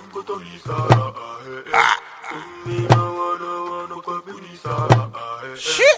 Shit.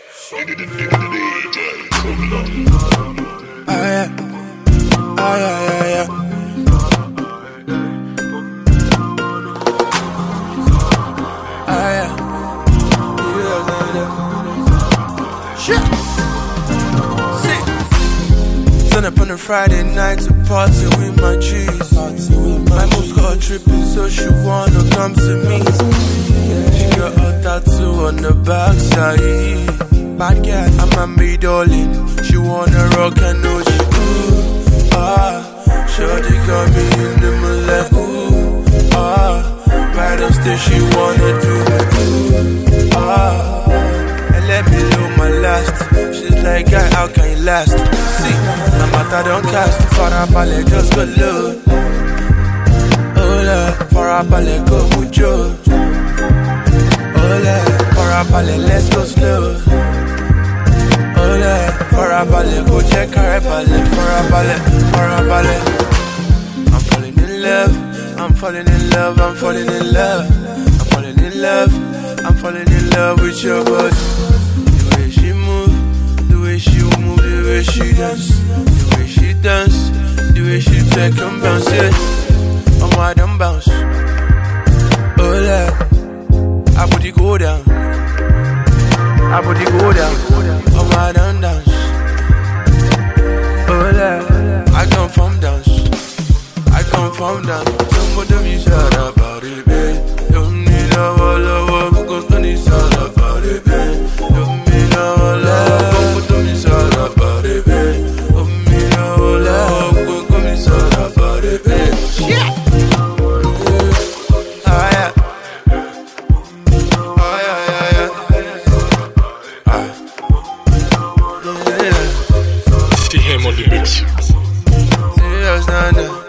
Turn up on a Friday night to party with my G's. My mom's got her tripping, so she wanna come to me. She got a tattoo on the backside. Bad girl, I'm a me darling. She wanna rock and know she shorty got me in the moonlight. Right on stage she wanna do and let me know my last. She's like, guy, how can you last? See, my matter don't cast. For a ballet, just go low. Oh, Lord, for a ballet, go mucho. Oh, Lord, for a ballet, let's go slow. Oh, Lord, for a ballet, go check her ballet. For a ballet, for a ballet. I'm falling in love. I'm falling in love. I'm falling in love. I'm falling in love. I'm falling in love with your body. The way she move, the way she move, the way she dance, the way she dance, the way she take and bounce, yeah. Oh, I don't bounce. Oh, Lord, I put it go down. I put it go down. Oh, I don't dance. Oh, Lord, I come from dance. I come from dance. Somebody me shout about it, babe. Don't need a love, because don't need shout about it, babe. Don't need a love, because don't need shout about it, babe. Don't need a love, because don't need shout about it, babe. Yeah. See him on the mix. Serious, nana.